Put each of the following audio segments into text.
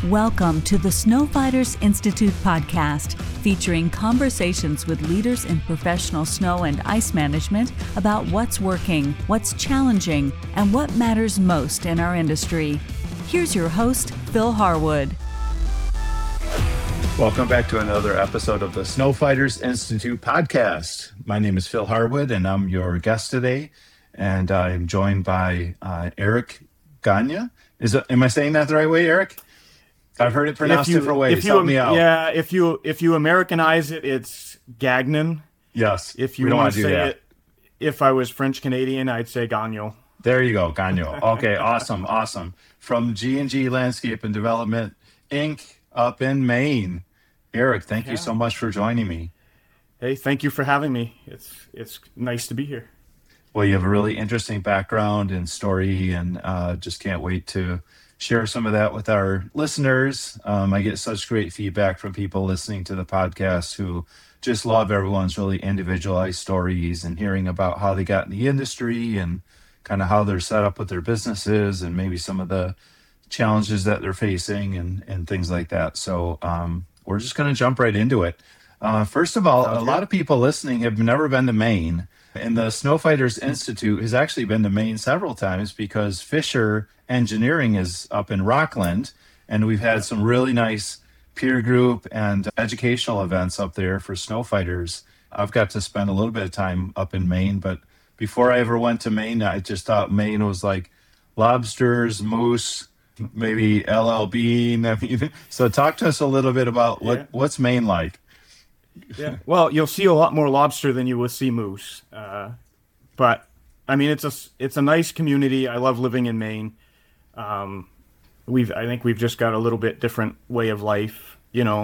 Welcome to the Snow Fighters Institute podcast, featuring conversations with leaders in professional snow and ice management about what's working, what's challenging, and what matters most in our industry. Here's your host, Phil Harwood. Welcome back to another episode of the Snow Fighters Institute podcast. My name is Phil Harwood, and I'm your guest today. And I'm joined by Eric Gagne. Am I saying that the right way, Eric? I've heard it pronounced different ways. Help me out. Yeah, if you Americanize it, it's Gagnon. Yes. If you want to say it, if I was French Canadian, I'd say Gagnon. There you go, Gagnon. Okay, awesome. From G&G Landscape and Development, Inc., up in Maine. Eric, thank you so much for joining me. Hey, thank you for having me. It's nice to be here. Well, you have a really interesting background and story, and just can't wait to share some of that with our listeners. I get such great feedback from people listening to the podcast who just love everyone's really individualized stories and hearing about how they got in the industry and kind of how they're set up with their businesses and maybe some of the challenges that they're facing and things like that. So we're just going to jump right into it. First of all, a lot of people listening have never been to Maine. And the Snow Fighters Institute has actually been to Maine several times because Fisher Engineering is up in Rockland, and we've had some really nice peer group and educational events up there for snow fighters. I've got to spend a little bit of time up in Maine, but before I ever went to Maine, I just thought Maine was like lobsters, moose, maybe LL Bean. I mean, so talk to us a little bit about what's Maine like. Yeah, well, you'll see a lot more lobster than you will see moose. But I mean, it's a nice community. I love living in Maine. I think we've just got a little bit different way of life.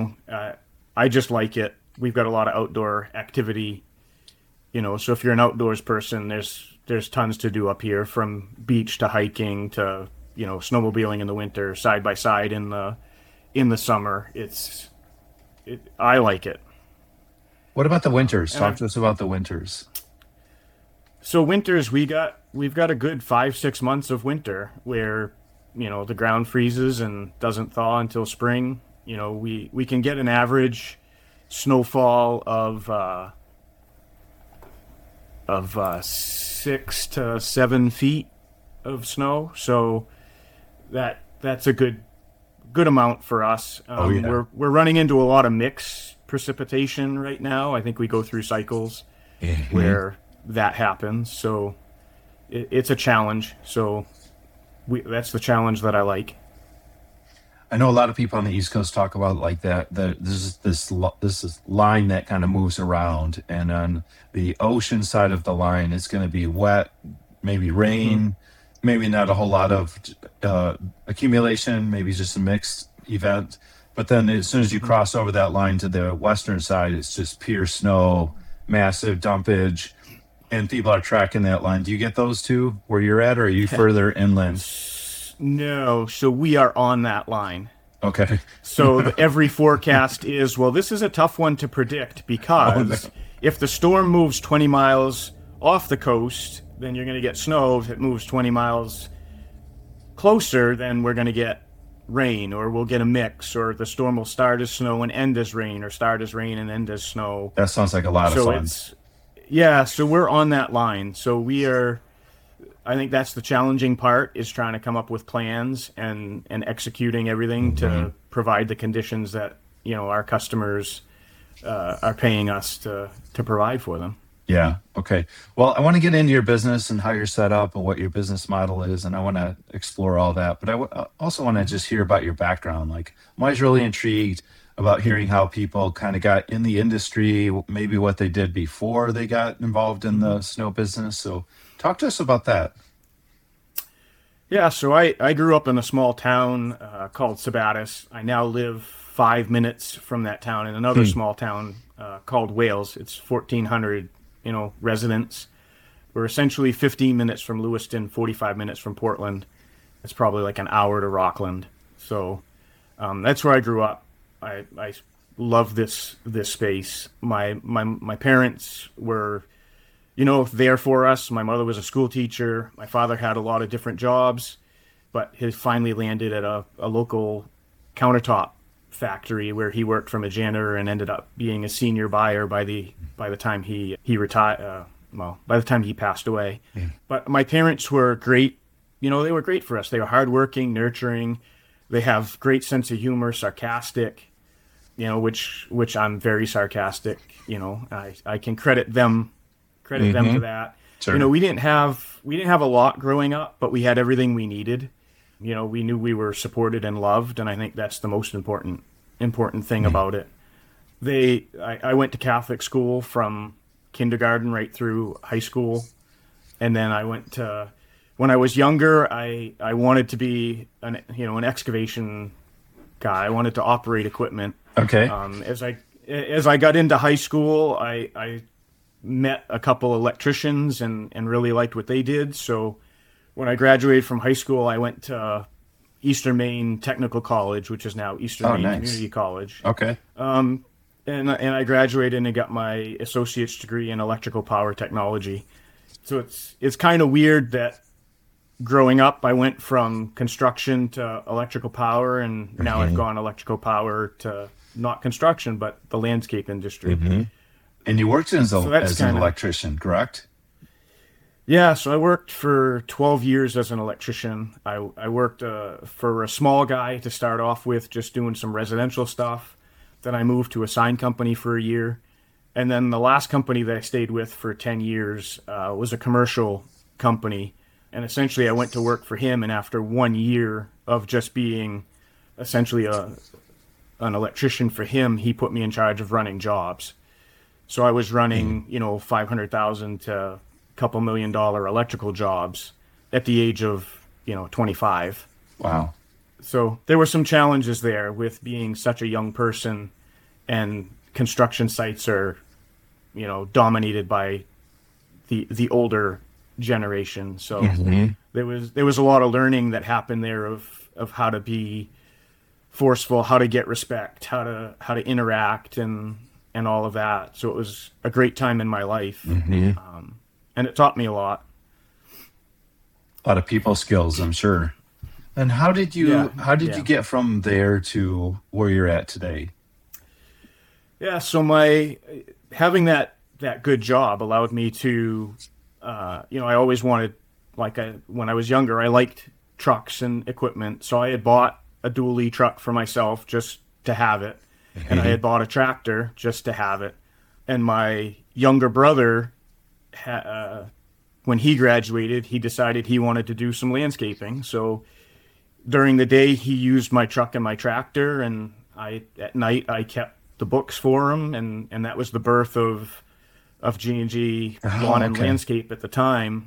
I just like it. We've got a lot of outdoor activity. So if you're an outdoors person, there's tons to do up here, from beach to hiking to snowmobiling in the winter, side by side in the summer. I like it. What about the winters? Talk to us about the winters. So winters, we've got a good 5-6 months of winter where, the ground freezes and doesn't thaw until spring. We can get an average snowfall of 6 to 7 feet of snow. So that's a good amount for us. We're running into a lot of mixed precipitation right now. I think we go through cycles where that happens. So it's a challenge. So that's the challenge that I like. I know a lot of people on the East Coast talk about like that. There's this line that kind of moves around, and on the ocean side of the line, it's going to be wet, maybe rain, maybe not a whole lot of accumulation, maybe just a mixed event. But then as soon as you cross over that line to the western side, it's just pure snow, massive dumpage, and people are tracking that line. Do you get those too where you're at, or are you further inland? No, so we are on that line. Okay. So every forecast is, this is a tough one to predict because if the storm moves 20 miles off the coast, then you're going to get snow. If it moves 20 miles closer, then we're going to get rain, or we'll get a mix, or the storm will start as snow and end as rain, or start as rain and end as snow. That sounds like a lot of fun. So we're on that line. So I think that's the challenging part, is trying to come up with plans and executing everything to provide the conditions that, our customers are paying us to provide for them. Yeah. Okay. Well, I want to get into your business and how you're set up and what your business model is, and I want to explore all that. But I also want to just hear about your background. Like, I'm always really intrigued about hearing how people kind of got in the industry, maybe what they did before they got involved in the snow business. So talk to us about that. Yeah. So I grew up in a small town called Sabattis. I now live 5 minutes from that town in another small town called Wales. It's 1,400 residents. We're essentially 15 minutes from Lewiston, 45 minutes from Portland. It's probably like an hour to Rockland. So that's where I grew up. I love this space. My parents were, there for us. My mother was a school teacher. My father had a lot of different jobs, but he finally landed at a local countertop factory where he worked from a janitor and ended up being a senior buyer by the time he retired. By the time he passed away. Yeah. But my parents were great. They were great for us. They were hardworking, nurturing. They have great sense of humor, sarcastic. Which I'm very sarcastic. I can credit them for that. Sure. We didn't have a lot growing up, but we had everything we needed. We knew we were supported and loved, and I think that's the most important thing about it. I went to Catholic school from kindergarten right through high school, and then I went to, when I was younger, I wanted to be an excavation guy. I wanted to operate equipment. Okay. As I got into high school, I met a couple electricians and really liked what they did. So when I graduated from high school, I went to Eastern Maine Technical College, which is now Eastern Maine Community College. Okay. And I graduated and got my associate's degree in electrical power technology. So it's kind of weird that growing up, I went from construction to electrical power, and now I've gone electrical power to not construction, but the landscape industry. Mm-hmm. And you worked as an electrician, correct? Yeah, so I worked for 12 years as an electrician. I worked for a small guy to start off with, just doing some residential stuff. Then I moved to a sign company for a year. And then the last company that I stayed with for 10 years was a commercial company. And essentially I went to work for him, and after 1 year of just being essentially an electrician for him, he put me in charge of running jobs. So I was running, $500,000 to a couple $1 million electrical jobs at the age of, 25. Wow. So there were some challenges there with being such a young person, and construction sites are, dominated by the older generation. So there was a lot of learning that happened there of how to be forceful, how to get respect, how to interact, and all of that. So it was a great time in my life, and it taught me a lot. A lot of people skills, I'm sure. And how did you get from there to where you're at today? Yeah, so having that good job allowed me to, I always wanted, when I was younger, I liked trucks and equipment. So I had bought a dually truck for myself just to have it. And I had bought a tractor just to have it. And my younger brother, when he graduated, he decided he wanted to do some landscaping. So during the day, he used my truck and my tractor, and at night I kept the books for him, and that was the birth of G&G Lawn and Landscape at the time,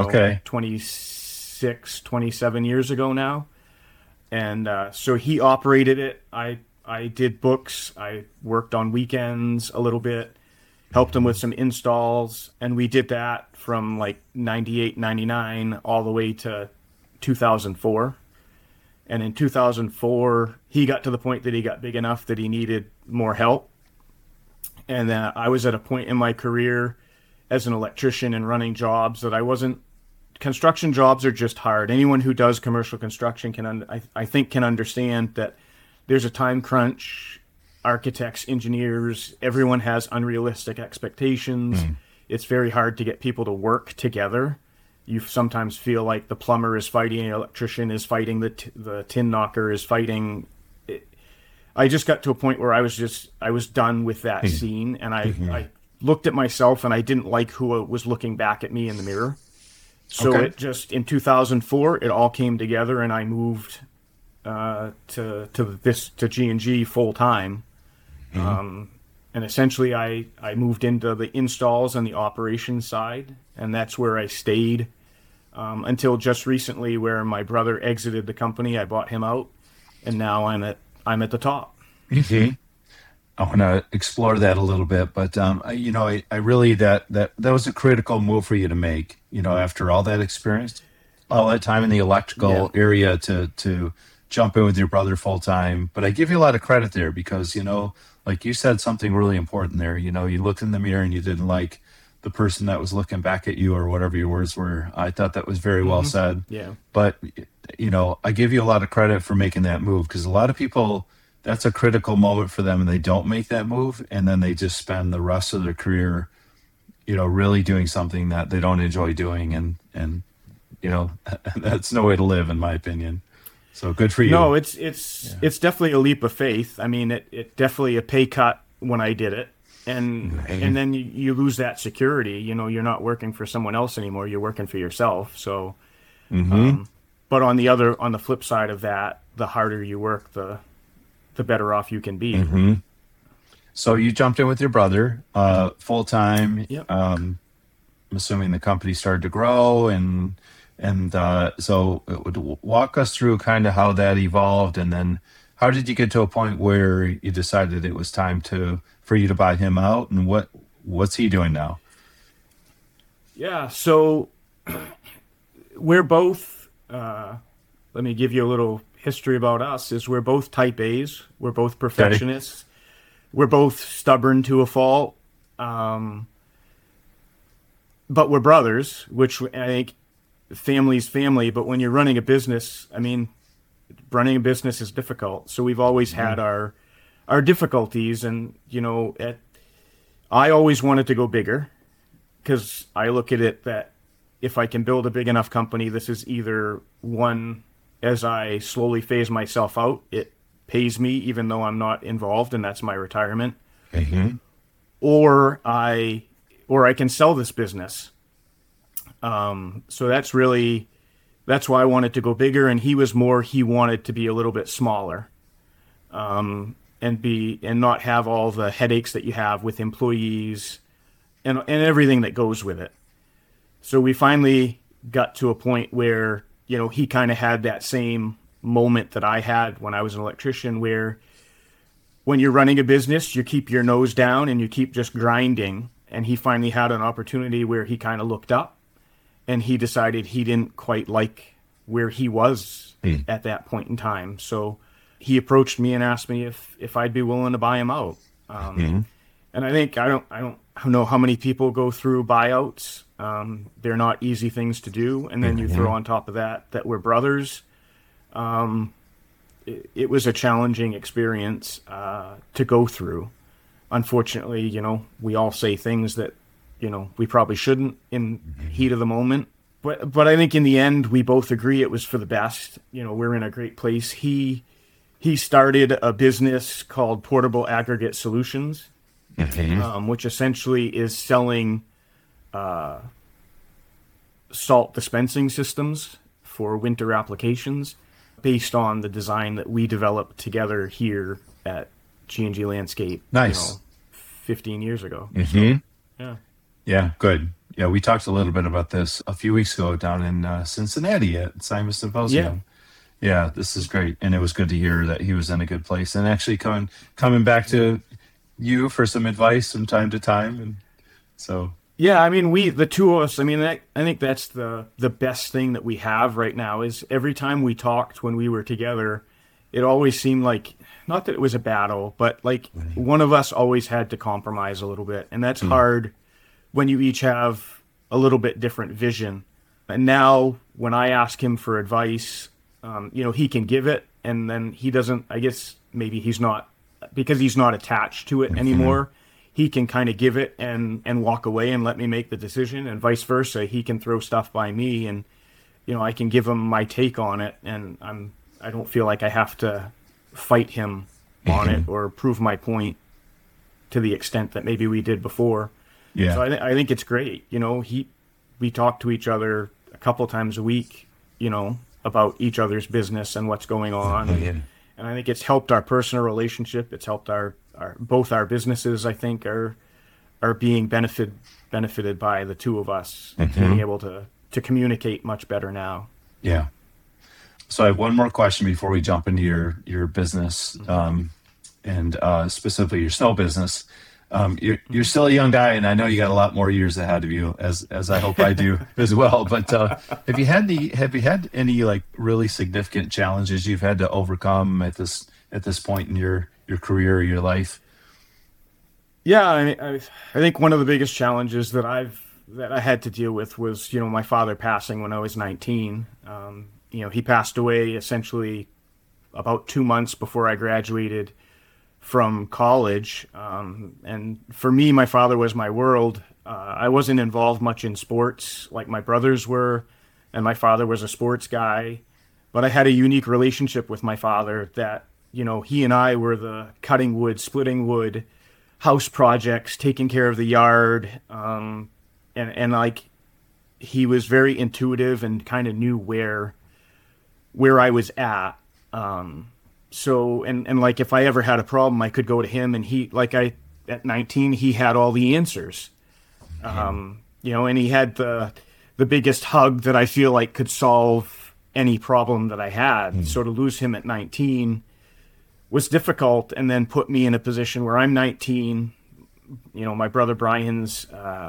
26, 27 years ago now. And so he operated it. I did books. I worked on weekends a little bit, helped him with some installs, and we did that from 98, 99 all the way to 2004. And in 2004, he got to the point that he got big enough that he needed more help. And I was at a point in my career as an electrician and running jobs that construction jobs are just hard. Anyone who does commercial construction can understand that there's a time crunch. Architects, engineers, everyone has unrealistic expectations. It's very hard to get people to work together. You sometimes feel like the plumber is fighting, the electrician is fighting, the tin knocker is fighting. I just got to a point where I was done with that scene, and I looked at myself, and I didn't like who was looking back at me in the mirror. So in 2004, it all came together, and I moved to G&G full time. And essentially I moved into the installs and the operations side, and that's where I stayed until just recently, where my brother exited the company. I bought him out, and now I'm at the top. I want to explore that a little bit, but I really that was a critical move for you to make. After all that experience, all that time in the electrical area to jump in with your brother full time. But I give you a lot of credit there because like you said something really important there. You looked in the mirror and you didn't like the person that was looking back at you, or whatever your words were. I thought that was very well said. Yeah. But I give you a lot of credit for making that move, because a lot of people, that's a critical moment for them and they don't make that move. And then they just spend the rest of their career, really doing something that they don't enjoy doing. And that's no way to live, in my opinion. So good for you. No, it's definitely a leap of faith. I mean, it definitely a pay cut when I did it. And then you lose that security. You're not working for someone else anymore. You're working for yourself. So, but on the flip side of that, the harder you work, the better off you can be. Mm-hmm. So you jumped in with your brother full time. Yep. I'm assuming the company started to grow, and so it would walk us through kind of how that evolved, and then how did you get to a point where you decided it was time for you to buy him out, and what's he doing now? Yeah, so we're both. Let me give you a little history about us. Is we're both type A's. We're both perfectionists. Okay. We're both stubborn to a fault. But we're brothers, which I think family's family. But when you're running a business, running a business is difficult. So we've always had our difficulties, and I always wanted to go bigger, because I look at it that if I can build a big enough company, this is either one, as I slowly phase myself out, it pays me even though I'm not involved, and that's my retirement. Mm-hmm. Or I can sell this business. So that's why I wanted to go bigger, and he wanted to be a little bit smaller, and not have all the headaches that you have with employees and everything that goes with it. So we finally got to a point where, he kind of had that same moment that I had when I was an electrician, where when you're running a business, you keep your nose down and you keep just grinding. And he finally had an opportunity where he kind of looked up, and he decided he didn't quite like where he was at that point in time. So he approached me and asked me if I'd be willing to buy him out. And I think, I don't know how many people go through buyouts. They're not easy things to do. And then you throw on top of that we're brothers. It was a challenging experience to go through. Unfortunately, we all say things that, we probably shouldn't in heat of the moment. But I think in the end, we both agree it was for the best. We're in a great place. He started a business called Portable Aggregate Solutions, which essentially is selling salt dispensing systems for winter applications based on the design that we developed together here at G&G Landscape. Nice. 15 years ago. Mm-hmm. So, yeah. Yeah, good. Yeah, we talked a little bit about this a few weeks ago down in Cincinnati at Simon Symposium. Yeah, this is great. And it was good to hear that he was in a good place, and actually coming back to you for some advice from time to time. And so... Yeah, the two of us, I think that's the best thing that we have right now, is every time we talked when we were together, it always seemed like, not that it was a battle, but like one of us always had to compromise a little bit. And that's hard when you each have a little bit different vision. And now when I ask him for advice, he can give it, and then he doesn't, I guess maybe he's not, because he's not attached to it anymore. He can kind of give it and walk away and let me make the decision, and vice versa. He can throw stuff by me, and I can give him my take on it, and I don't feel like I have to fight him on it or prove my point to the extent that maybe we did before. Yeah. So I think it's great. We talk to each other a couple times a week, about each other's business and what's going on. And I think it's helped our personal relationship. It's helped both our businesses, I think, are being benefited by the two of us being able to communicate much better now. Yeah. So I have one more question before we jump into your business, and specifically your snow business. You're still a young guy, and I know you got a lot more years ahead of you, as I hope I do as well. But have you had any like really significant challenges you've had to overcome at this point in your career or your life? Yeah, I think one of the biggest challenges that I had to deal with was, my father passing when I was 19. he passed away essentially about 2 months before I graduated from college. And for me, my father was my world. I wasn't involved much in sports like my brothers were, and my father was a sports guy. But I had a unique relationship with my father that, he and I were the cutting wood, splitting wood, house projects, taking care of the yard. And like, he was very intuitive and kind of knew where I was at. So, and like, if I ever had a problem, I could go to him, and at 19, he had all the answers. And he had the biggest hug that I feel like could solve any problem that I had. So to lose him at 19 was difficult, and then put me in a position where I'm 19. My brother Brian's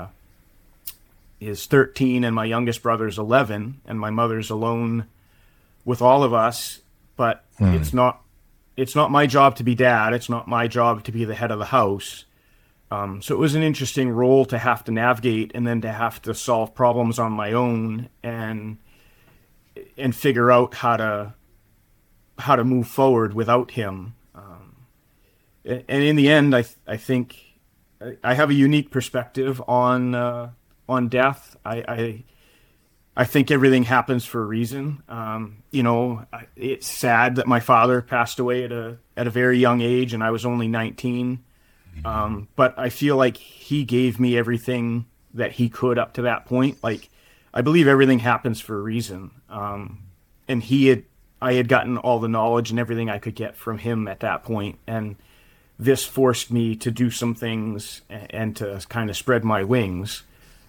is 13, and my youngest brother's 11, and my mother's alone with all of us. But it's not my job to be dad. It's not my job to be the head of the house. So it was an interesting role to have to navigate, and then to have to solve problems on my own and figure out how to move forward without him. And in the end, I think I have a unique perspective on death. I think everything happens for a reason. It's sad that my father passed away at a very young age, and I was only 19. But I feel like he gave me everything that he could up to that point. Like, I believe everything happens for a reason. And I had gotten all the knowledge and everything I could get from him at that point. And this forced me to do some things and to kind of spread my wings.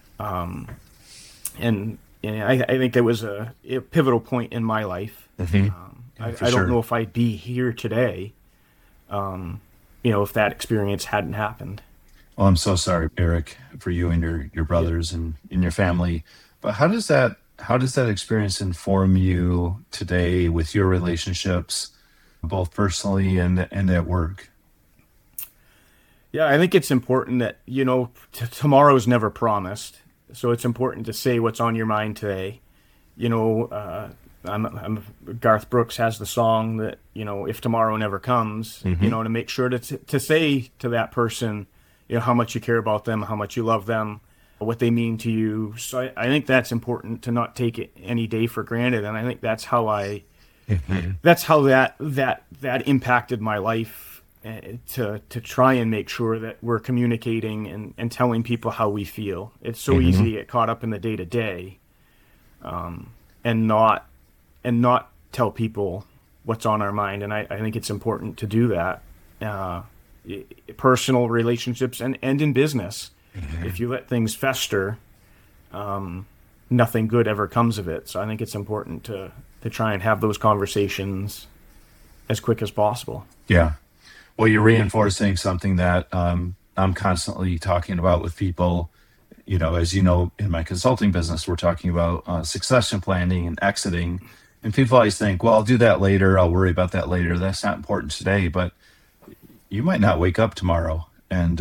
And I think there was a pivotal point in my life. I don't know if I'd be here today, if that experience hadn't happened. Well, I'm so sorry, Eric, for you and your brothers and your family. But how does that experience inform you today with your relationships, both personally and at work? Yeah, I think it's important that, tomorrow's never promised. So it's important to say what's on your mind today. Garth Brooks has the song that, if tomorrow never comes, to make sure to say to that person, how much you care about them, how much you love them, what they mean to you. So I think that's important, to not take it any day for granted. And I think that's how that impacted my life, to try and make sure that we're communicating and telling people how we feel. It's so easy to get caught up in the day to day, and not tell people what's on our mind. And I think it's important to do that, personal relationships and in business. If you let things fester, nothing good ever comes of it. So I think it's important to try and have those conversations as quick as possible. Yeah. Well, you're reinforcing something that I'm constantly talking about with people. As you know, in my consulting business, we're talking about succession planning and exiting. And people always think, well, I'll do that later. I'll worry about that later. That's not important today. But you might not wake up tomorrow. And,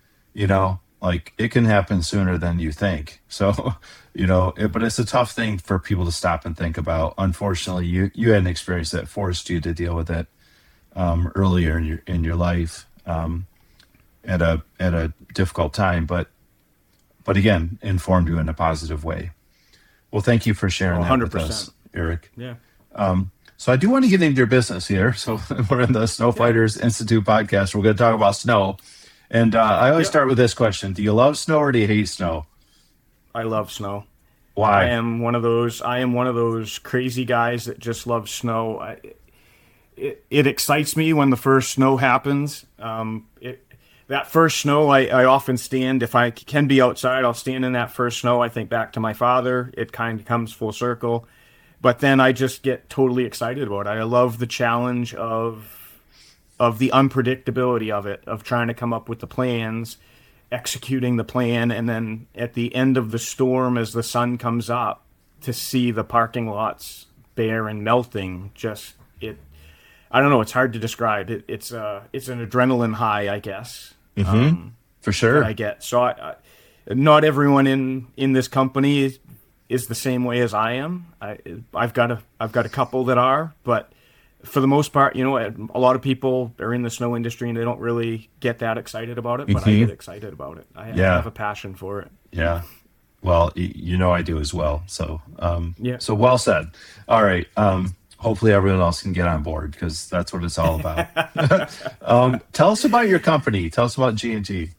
it can happen sooner than you think. So, but it's a tough thing for people to stop and think about. Unfortunately, you had an experience that forced you to deal with it earlier in your life, at a difficult time, but again, informed you in a positive way. Well, thank you for sharing that with us, Eric. Yeah. So I do want to get into your business here. So we're in the Snow Fighters Institute podcast. We're going to talk about snow. And I always start with this question. Do you love snow or do you hate snow? I love snow. Why? I am one of those crazy guys that just love snow. It excites me when the first snow happens. That first snow, I often stand, if I can be outside, I'll stand in that first snow. I think back to my father. It kind of comes full circle. But then I just get totally excited about it. I love the challenge of the unpredictability of it, of trying to come up with the plans, executing the plan, and then at the end of the storm, as the sun comes up, to see the parking lots bare and melting. I don't know. It's hard to describe. It's an adrenaline high, I guess. For sure. That I get. So not everyone in this company is the same way as I am. I've got a couple that are, but for the most part, you know, a lot of people are in the snow industry and they don't really get that excited about it, but I get excited about it. I have a passion for it. Yeah. Well, you know, I do as well. So, Yeah. so well said. All right. Hopefully everyone else can get on board because that's what it's all about. Tell us about your company. Tell us about G&G.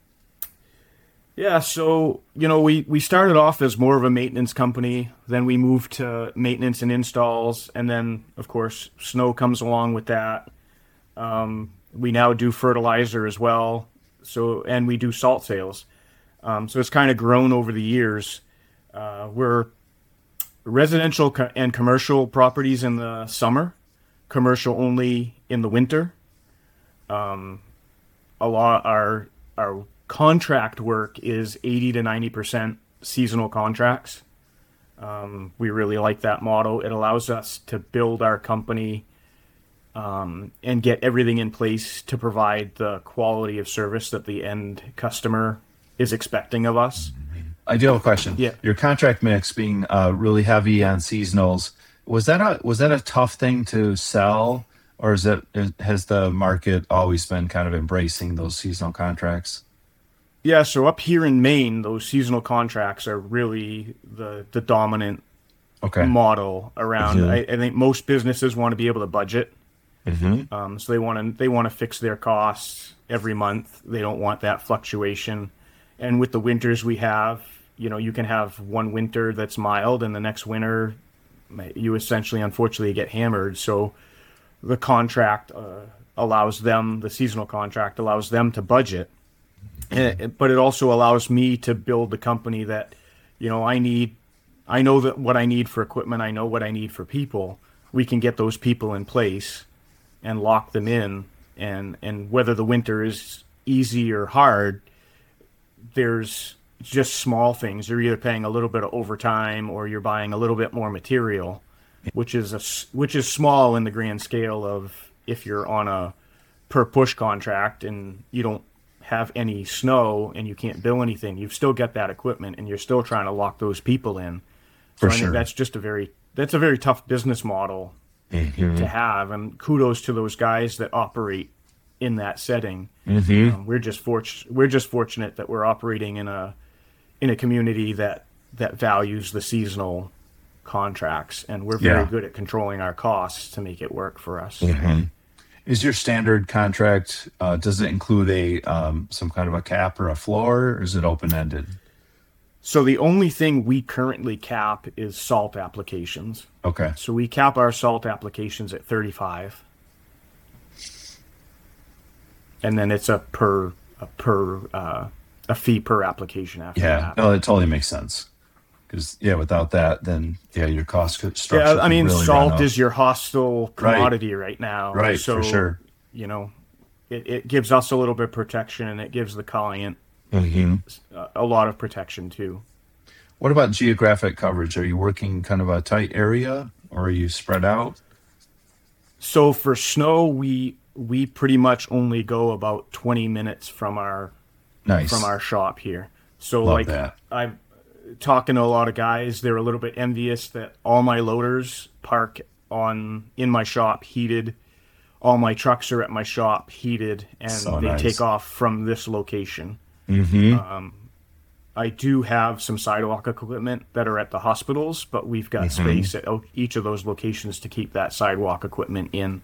Yeah, so, you know, we started off as more of a maintenance company, then we moved to maintenance and installs, and then, of course, snow comes along with that. We now do fertilizer as well, and we do salt sales. So it's kind of grown over the years. We're residential and commercial properties in the summer, commercial only in the winter. A lot our contract work is 80 to 90% seasonal contracts. We really like that model. It allows us to build our company and get everything in place to provide the quality of service that the end customer is expecting of us. I do have a question. Yeah. Your contract mix being really heavy on seasonals, was that a tough thing to sell, or has the market always been kind of embracing those seasonal contracts? Yeah, so up here in Maine, those seasonal contracts are really the dominant model around. I think most businesses want to be able to budget, so they want to fix their costs every month. They don't want that fluctuation. And with the winters we have, you know, you can have one winter that's mild, and the next winter you essentially, unfortunately, get hammered. So the contract the seasonal contract allows them to budget. But it also allows me to build the company that, you know, I know that what I need for equipment, I know what I need for people. We can get those people in place and lock them in. And whether the winter is easy or hard, there's just small things. You're either paying a little bit of overtime or you're buying a little bit more material, which is small in the grand scale of if you're on a per push contract and you don't have any snow and you can't bill anything, you've still got that equipment and you're still trying to lock those people in. So I think that's just a very tough business model to have, and kudos to those guys that operate in that setting. We're just fortunate that we're operating in a community that values the seasonal contracts, and we're very good at controlling our costs to make it work for us. Is your standard contract, does it include some kind of a cap or a floor, or is it open-ended? So the only thing we currently cap is salt applications. Okay. So we cap our salt applications at 35. And then it's a fee per application after that. Yeah, no, it totally makes sense. Because, without that, then, your cost structure. Yeah, I mean, really salt is your hostile commodity right now. Right, so, for sure. You know, it gives us a little bit of protection, and it gives the client a lot of protection, too. What about geographic coverage? Are you working kind of a tight area, or are you spread out? So for snow, we pretty much only go about 20 minutes from our shop here. So Love that. I'm talking to a lot of guys, they're a little bit envious that all my loaders park in my shop heated. All my trucks are at my shop heated, and they take off from this location. I do have some sidewalk equipment that are at the hospitals, but we've got space at each of those locations to keep that sidewalk equipment in.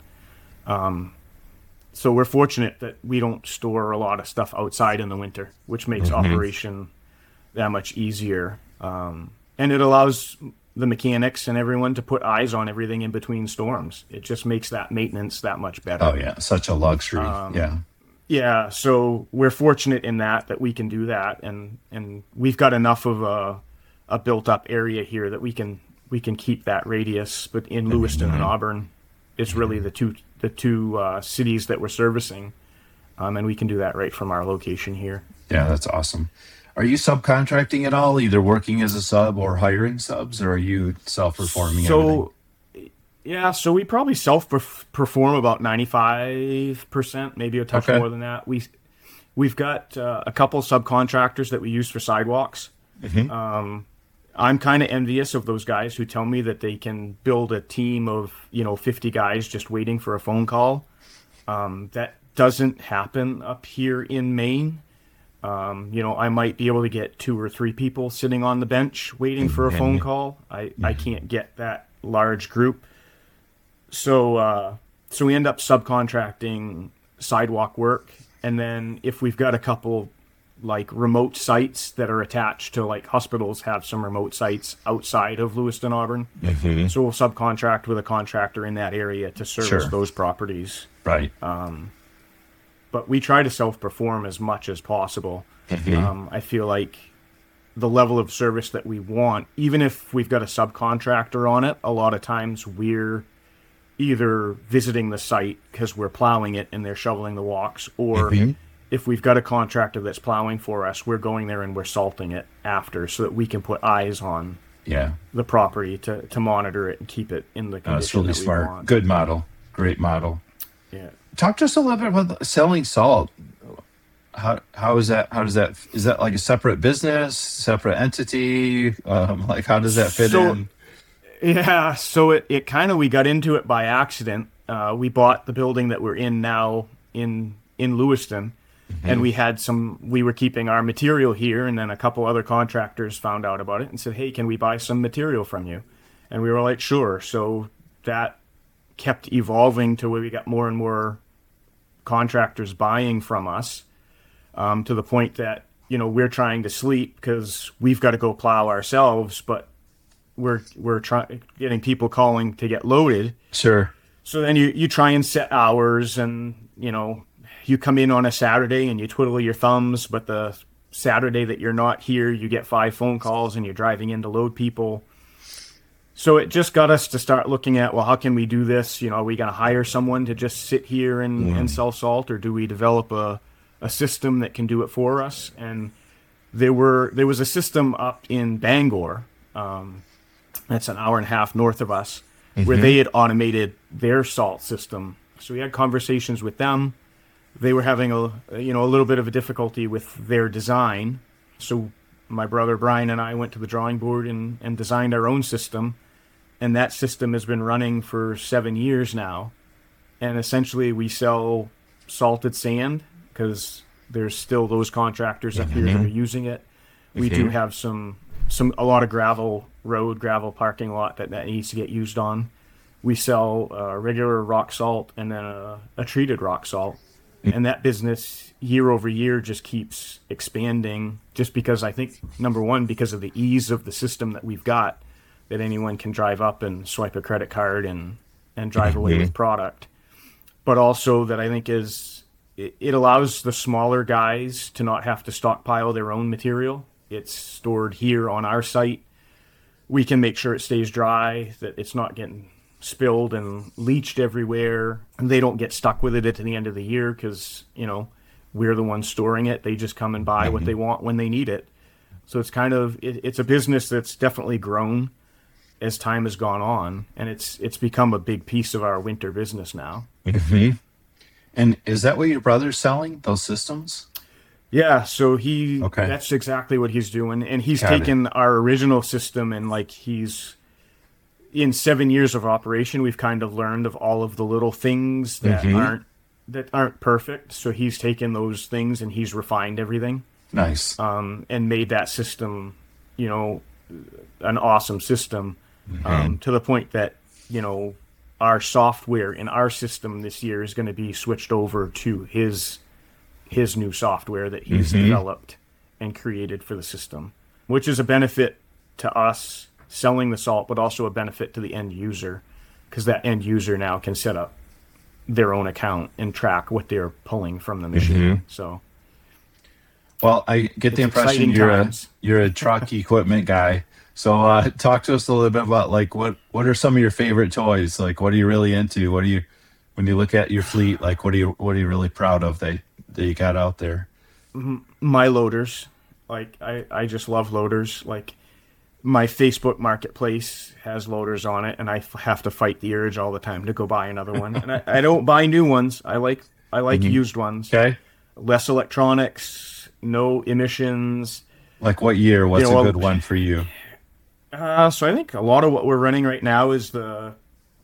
So we're fortunate that we don't store a lot of stuff outside in the winter, which makes operation that much easier. And it allows the mechanics and everyone to put eyes on everything in between storms. It just makes that maintenance that much better. Oh, yeah. Such a luxury. Yeah, so we're fortunate in that we can do that, and we've got enough of a built-up area here that we can keep that radius. But in Lewiston and Auburn, it's really the two cities that we're servicing, and we can do that right from our location here. Yeah, that's awesome. Are you subcontracting at all, either working as a sub or hiring subs, or are you self-performing everything? Yeah, so we probably self-perform about 95%, maybe a touch more than that. We've got a couple subcontractors that we use for sidewalks, I'm kind of envious of those guys who tell me that they can build a team of, 50 guys just waiting for a phone call. That doesn't happen up here in Maine. I might be able to get 2 or 3 people sitting on the bench waiting for a phone call. I can't get that large group. So we end up subcontracting sidewalk work. And then if we've got a couple like remote sites that are attached to, like, hospitals have some remote sites outside of Lewiston, Auburn. Mm-hmm. So we'll subcontract with a contractor in that area to service Sure. those properties. Right. But we try to self-perform as much as possible. Mm-hmm. I feel like the level of service that we want, even if we've got a subcontractor on it, a lot of times we're either visiting the site because we're plowing it and they're shoveling the walks, or Mm-hmm. if we've got a contractor that's plowing for us, we're going there and we're salting it after so that we can put eyes on Yeah. the property to monitor it and keep it in the condition That's really that we smart. want. Good model. Great model. Yeah. Talk to us a little bit about selling salt. How is that? How does that? Is that like a separate business, separate entity? Like, how does that fit in? Yeah, so it kind of, we got into it by accident. We bought the building that we're in now in Lewiston, and we were keeping our material here, and then a couple other contractors found out about it and said, hey, can we buy some material from you? And we were like, sure. So that kept evolving to where we got more and more contractors buying from us, to the point that, we're trying to sleep because we've got to go plow ourselves, but we're getting people calling to get loaded. Sure. So then you try and set hours, and you come in on a Saturday and you twiddle your thumbs, but the Saturday that you're not here, you get 5 phone calls and you're driving in to load people. So it just got us to start looking at, well, how can we do this? Are we going to hire someone to just sit here and sell salt, or do we develop a system that can do it for us? And there was a system up in Bangor, that's an hour and a half north of us, where they had automated their salt system. So we had conversations with them. They were having a little bit of a difficulty with their design. So my brother Brian and I went to the drawing board and designed our own system. And that system has been running for 7 years now. And essentially we sell salted sand because there's still those contractors up here that are using it. We do have a lot of gravel parking lot that needs to get used on. We sell regular rock salt and then a treated rock salt. And that business year over year just keeps expanding, just because I think, number one, because of the ease of the system that we've got, that anyone can drive up and swipe a credit card and drive away with product. But also that I think it allows the smaller guys to not have to stockpile their own material. It's stored here on our site. We can make sure it stays dry, that it's not getting spilled and leached everywhere, and they don't get stuck with it at the end of the year because we're the ones storing it. They just come and buy what they want when they need it. So it's kind of it's a business that's definitely grown as time has gone on, and it's become a big piece of our winter business now. And is that what your brother's selling, those systems? Yeah, so Okay. that's exactly what he's doing, and he's Got it. taken our original system and he's in 7 years of operation, we've kind of learned of all of the little things that aren't perfect. So he's taken those things and he's refined everything, Nice. and made that system, an awesome system, to the point that, our software in our system this year is going to be switched over to his new software that he's developed and created for the system, which is a benefit to us selling the salt, but also a benefit to the end user, because that end user now can set up their own account and track what they're pulling from the machine. So, Well, I get the It's impression exciting times. you're a truck equipment guy. So talk to us a little bit about what are some of your favorite toys? Like, what are you really into? When you look at your fleet, like what are you really proud of that you got out there? my loaders, I just love loaders. Like, my Facebook marketplace has loaders on it, and I have to fight the urge all the time to go buy another one. And I don't buy new ones. I like used ones. Okay. Less electronics, no emissions. Like what year? What's You know, a good one for you? So I think a lot of what we're running right now is the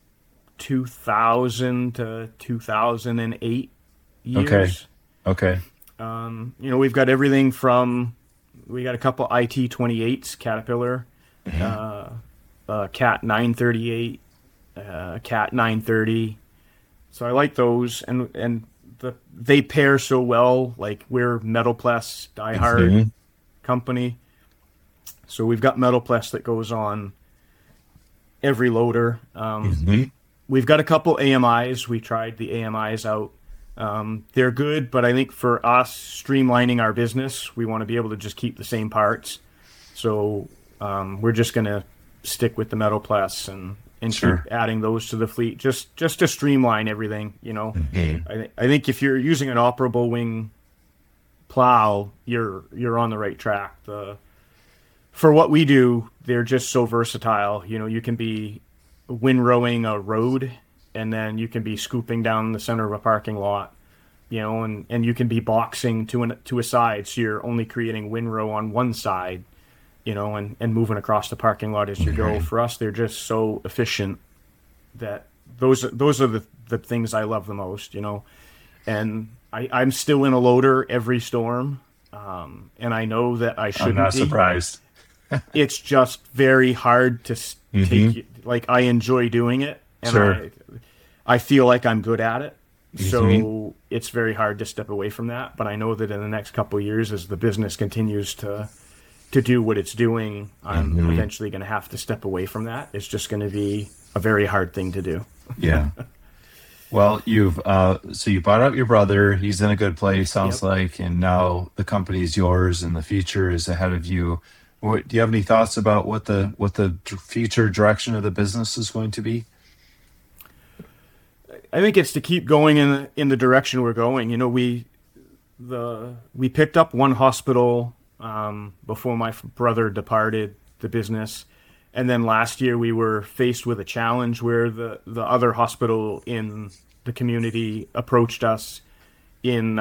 2000 to 2008 years. Okay. We've got everything from, we got a couple IT-28s, Caterpillar, Cat 938, Cat 930. So I like those, and they pair so well. Like, we're Metalplus diehard company, so we've got Metalplus that goes on every loader. We've got a couple AMIs. We tried the AMIs out. They're good, but I think for us, streamlining our business, we want to be able to just keep the same parts. So we're just going to stick with the Metalplus and Sure. keep adding those to the fleet, just to streamline everything. I think if you're using an operable wing plow, you're on the right track. For what we do, they're just so versatile. You can be windrowing a road, and then you can be scooping down the center of a parking lot, and you can be boxing to a side, so you're only creating windrow on one side, and moving across the parking lot as you go. For us, they're just so efficient that those are the things I love the most, and I'm still in a loader every storm, and I know that I shouldn't I'm not be. surprised. It's just very hard to take. Like, I enjoy doing it, and Sure. I feel like I'm good at it. So it's very hard to step away from that. But I know that in the next couple of years, as the business continues to do what it's doing, I'm eventually going to have to step away from that. It's just going to be a very hard thing to do. Yeah. Well, you bought out your brother. He's in a good place, sounds like, and now the company's yours, and the future is ahead of you. Do you have any thoughts about what the future direction of the business is going to be? I think it's to keep going in the direction we're going. We picked up one hospital before my brother departed the business, and then last year we were faced with a challenge where the other hospital in the community approached us in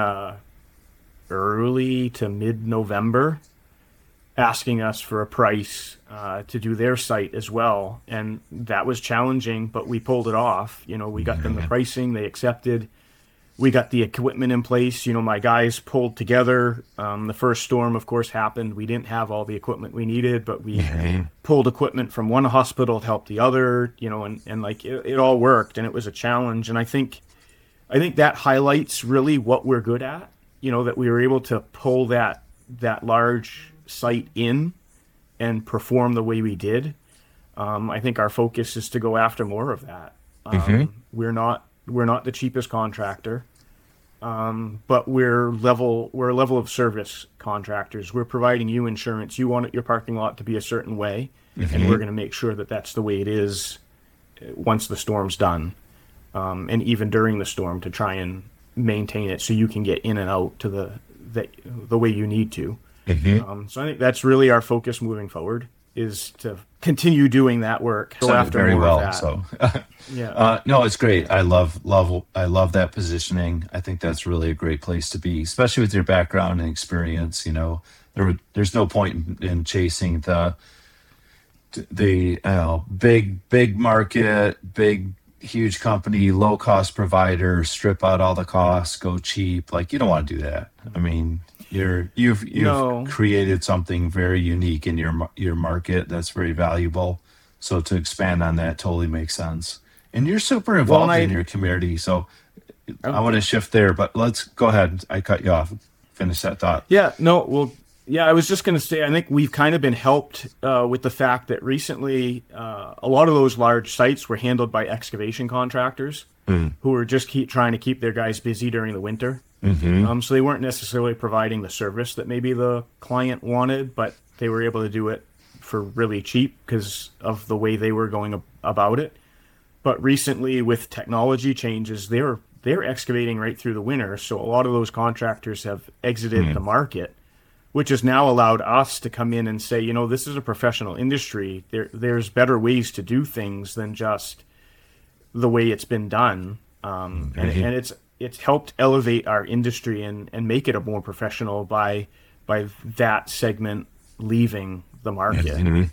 early to mid-November, asking us for a price to do their site as well. And that was challenging, but we pulled it off. We got them the pricing, they accepted. We got the equipment in place. My guys pulled together. The first storm, of course, happened. We didn't have all the equipment we needed, but we pulled equipment from one hospital to help the other, and like it all worked, and it was a challenge. And I think that highlights really what we're good at, that we were able to pull that large site in and perform the way we did. I think our focus is to go after more of that. We're not the cheapest contractor, but we're a level of service contractors. We're providing you insurance. You want your parking lot to be a certain way, and we're going to make sure that that's the way it is once the storm's done, and even during the storm, to try and maintain it so you can get in and out to the way you need to. So I think that's really our focus moving forward, is to continue doing that work. Go after very more well. of that. So, Yeah. no, it's great. I love that positioning. I think that's really a great place to be, especially with your background and experience. There's no point in chasing the big market, big huge company, low cost provider, strip out all the costs, go cheap. Like, you don't want to do that. I mean, you've No. created something very unique in your market that's very valuable. So to expand on that totally makes sense. And you're super involved in your community. So I want to shift there, but let's go ahead. I cut you off. Finish that thought. Yeah, no, well, yeah, I was just going to say, I think we've kind of been helped with the fact that recently a lot of those large sites were handled by excavation contractors who were just trying to keep their guys busy during the winter. So they weren't necessarily providing the service that maybe the client wanted, but they were able to do it for really cheap because of the way they were going about it. But recently, with technology changes, they're excavating right through the winter. So a lot of those contractors have exited the market, which has now allowed us to come in and say, this is a professional industry. There's better ways to do things than just the way it's been done. And it's helped elevate our industry and make it a more professional by that segment leaving the market.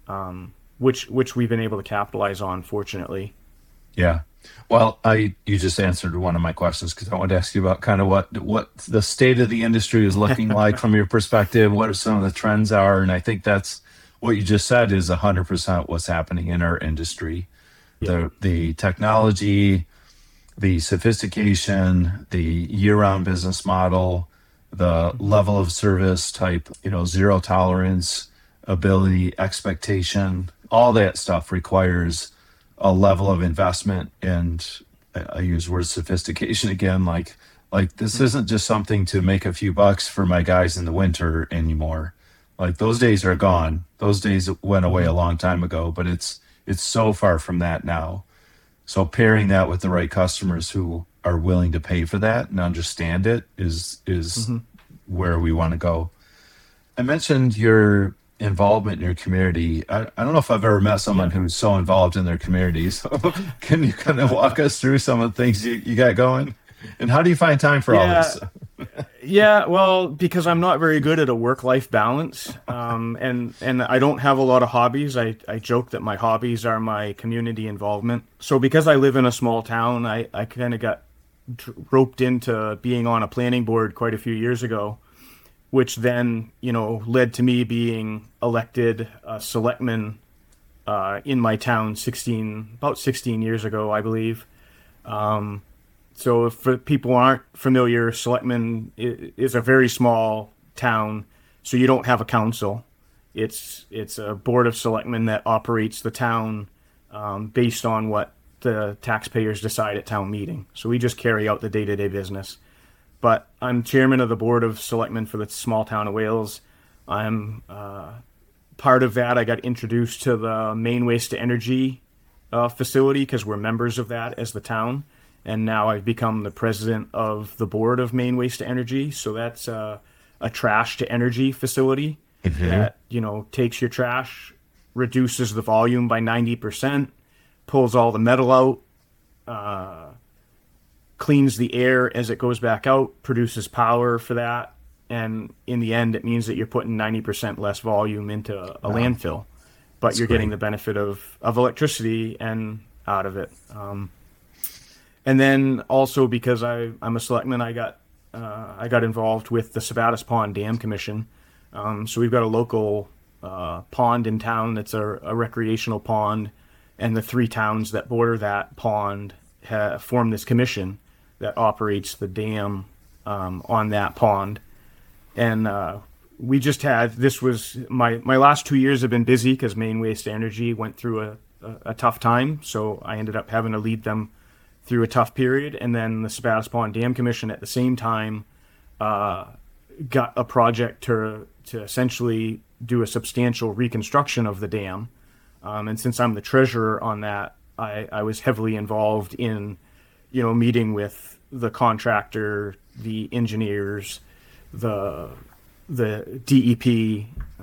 which we've been able to capitalize on, fortunately. Yeah. Well, you just answered one of my questions, because I wanted to ask you about kind of what the state of the industry is looking like from your perspective. What are some of the trends are, and I think that's what you just said is 100% what's happening in our industry. Yeah. The technology, the sophistication, the year-round business model, the level of service type, zero tolerance, ability, expectation, all that stuff requires a level of investment. And I use word sophistication again, like this isn't just something to make a few bucks for my guys in the winter anymore. Like those days are gone. Those days went away a long time ago, but it's so far from that now. So pairing that with the right customers who are willing to pay for that and understand it is where we want to go. I mentioned your involvement in your community. I don't know if I've ever met someone who's so involved in their community. So can you kind of walk us through some of the things you got going? And how do you find time for all this? Yeah, well, because I'm not very good at a work-life balance, and I don't have a lot of hobbies. I joke that my hobbies are my community involvement. So because I live in a small town, I kind of got roped into being on a planning board quite a few years ago, which then, led to me being elected a selectman in my town about 16 years ago, I believe. So if people aren't familiar, Selectman is a very small town, so you don't have a council. It's a board of selectmen that operates the town based on what the taxpayers decide at town meeting. So we just carry out the day-to-day business. But I'm chairman of the board of selectmen for the small town of Wales. I'm part of that. I got introduced to the Maine Waste to Energy facility because we're members of that as the town. And now I've become the president of the board of Maine Waste to Energy. So that's a trash to energy facility that, takes your trash, reduces the volume by 90%, pulls all the metal out, cleans the air as it goes back out, produces power for that. And in the end, it means that you're putting 90% less volume into a landfill, but you're getting the benefit of electricity and out of it. And then also because I'm a selectman, I got involved with the Sabattis Pond Dam Commission. So we've got a local pond in town that's a recreational pond, and the 3 towns that border that pond form this commission that operates the dam on that pond. And we just had, this was, my last 2 years have been busy because Maine Waste Energy went through a tough time. So I ended up having to lead them through a tough period. And then the Sabattis Pond Dam Commission at the same time got a project to essentially do a substantial reconstruction of the dam. And since I'm the treasurer on that, I was heavily involved in, meeting with the contractor, the engineers, the DEP,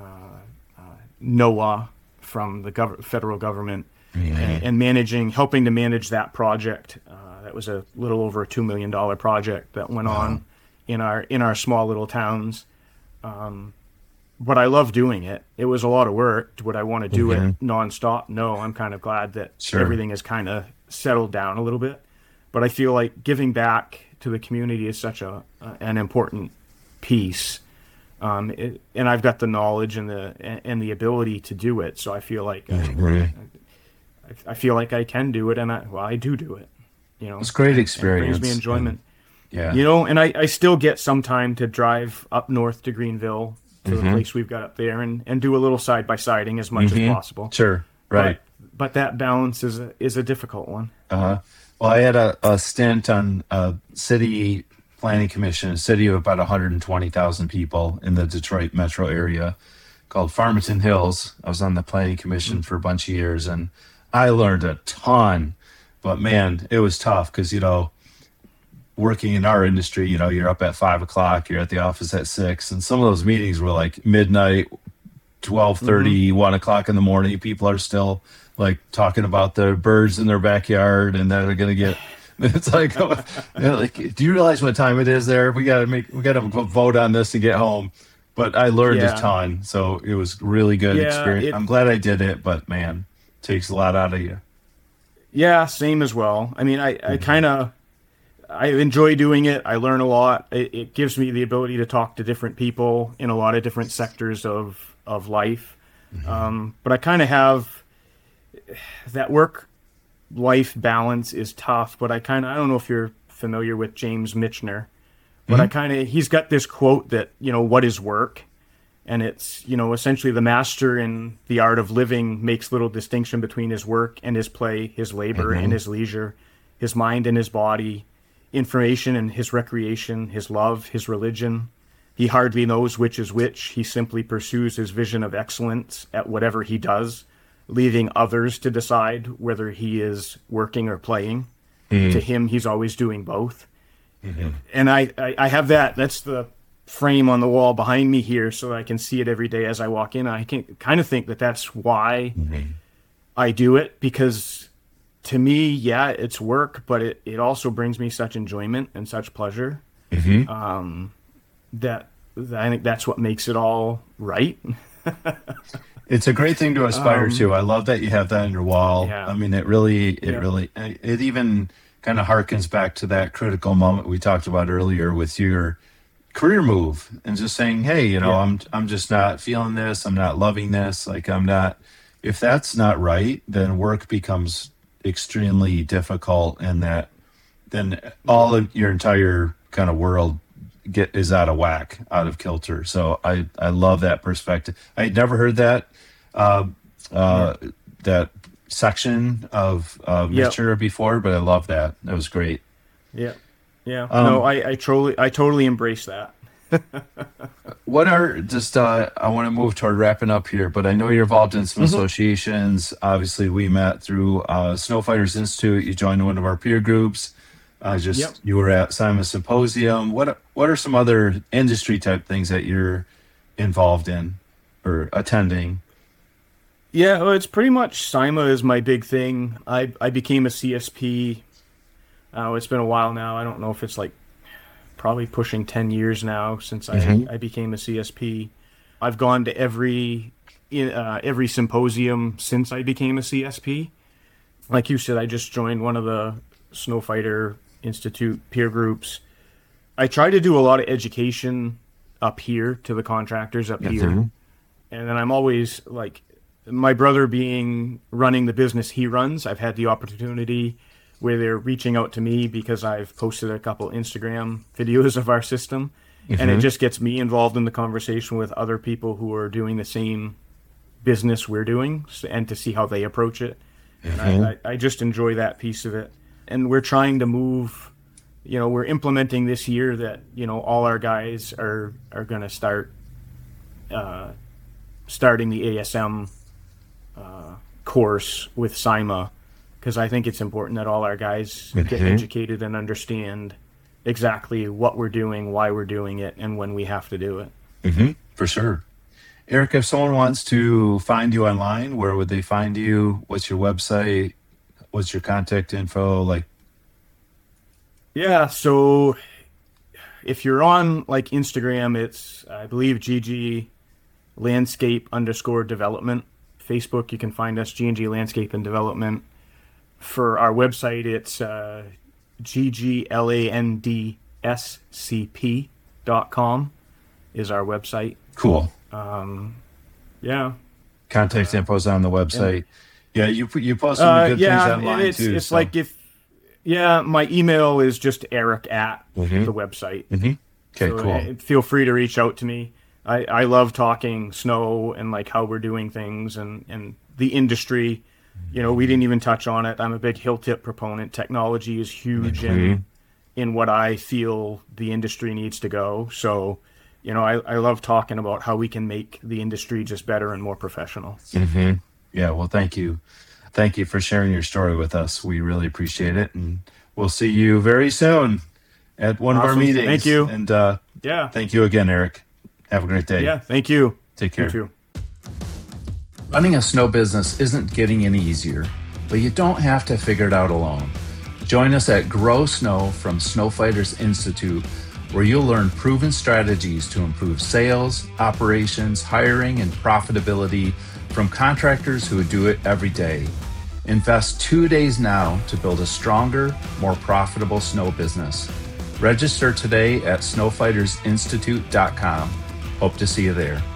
NOAA from the federal government, and helping to manage that project. That was a little over a $2 million project that went on in our small little towns. But I love doing it. It was a lot of work. Would I want to do it nonstop? No, I'm kind of glad that everything has kind of settled down a little bit. But I feel like giving back to the community is such an important piece. And I've got the knowledge and the ability to do it. So I feel like I feel like I can do it, and I do it. It's great experience. It brings me enjoyment. And, and I still get some time to drive up north to Greenville, to the place we've got up there, and do a little side-by-siding as much as possible. Sure, right. But that balance is a difficult one. Well, I had a stint on a city planning commission, a city of about 120,000 people in the Detroit metro area called Farmington Hills. I was on the planning commission for a bunch of years, and I learned a ton. But man, it was tough because, working in our industry, you're up at 5 o'clock, you're at the office at 6, and some of those meetings were like midnight, 12:30, 1 o'clock in the morning. People are still like talking about the birds in their backyard and that are going to get, it's like, do you realize what time it is there? We got to vote on this to get home. but I learned a Yeah. ton. So it was really good Yeah, experience. I'm glad I did it, but man, takes a lot out of you. Yeah, same as well. I mean, I enjoy doing it. I learn a lot. It gives me the ability to talk to different people in a lot of different sectors of life. But I kind of have that work-life balance is tough, but I don't know if you're familiar with James Michener, but he's got this quote that, what is work? And it's, essentially the master in the art of living makes little distinction between his work and his play, his labor and his leisure, his mind and his body, information and his recreation, his love, his religion. He hardly knows which is which. He simply pursues his vision of excellence at whatever he does, leaving others to decide whether he is working or playing. To him, he's always doing both. And I have that. That's the frame on the wall behind me here so I can see it every day as I walk in. I can kind of think that that's why I do it, because to me, yeah, it's work, but it also brings me such enjoyment and such pleasure that I think that's what makes it all right. It's a great thing to aspire to. I love that you have that on your wall. Yeah. I mean, it even kind of harkens back to that critical moment we talked about earlier with your career move and just saying, hey, I'm just not feeling this. I'm not loving this. Like if that's not right, then work becomes extremely difficult, and then all of your entire kind of world is out of whack, out of kilter. So I love that perspective. I had never heard that that section of Mitcher before, but I love that. That was great. Yeah. No, I totally embrace that. What are I want to move toward wrapping up here, but I know you're involved in some associations. Obviously, we met through Snow Fighters Institute. You joined one of our peer groups. You were at SIMA Symposium. What are some other industry type things that you're involved in or attending? Yeah, well, it's pretty much SIMA is my big thing. I became a CSP. It's been a while now. I don't know if it's like probably pushing 10 years now since I became a CSP. I've gone to every symposium since I became a CSP. Like you said, I just joined one of the Snow Fighter Institute peer groups. I try to do a lot of education up here to the contractors up here. And then I'm always like, my brother running the business he runs, I've had the opportunity where they're reaching out to me because I've posted a couple Instagram videos of our system, and it just gets me involved in the conversation with other people who are doing the same business we're doing, and to see how they approach it. And I just enjoy that piece of it. And we're trying to move, we're implementing this year that, all our guys are going to start starting the ASM course with SIMA, because I think it's important that all our guys get educated and understand exactly what we're doing, why we're doing it, and when we have to do it. For sure. Eric, if someone wants to find you online, where would they find you? What's your website? What's your contact info? Yeah, so if you're on like Instagram, it's, I believe, GG Landscape _development. Facebook, you can find us GNG Landscape and Development. For our website, it's gglandscp.com is our website. Cool. Yeah. Contact info's on the website. Yeah, you post some good things online too. It's like my email is just Eric at the website. Okay, so cool. Feel free to reach out to me. I love talking snow and like how we're doing things and the industry. We didn't even touch on it. I'm a big hill tip proponent. Technology is huge in what I feel the industry needs to go. So, I love talking about how we can make the industry just better and more professional. Yeah, well, thank you. Thank you for sharing your story with us. We really appreciate it. And we'll see you very soon at one of our meetings. Thank you. And thank you again, Eric. Have a great day. Yeah, thank you. Take care. You too. Running a snow business isn't getting any easier, but you don't have to figure it out alone. Join us at Grow Snow from Snow Fighters Institute, where you'll learn proven strategies to improve sales, operations, hiring, and profitability from contractors who do it every day. Invest 2 days now to build a stronger, more profitable snow business. Register today at snowfightersinstitute.com. Hope to see you there.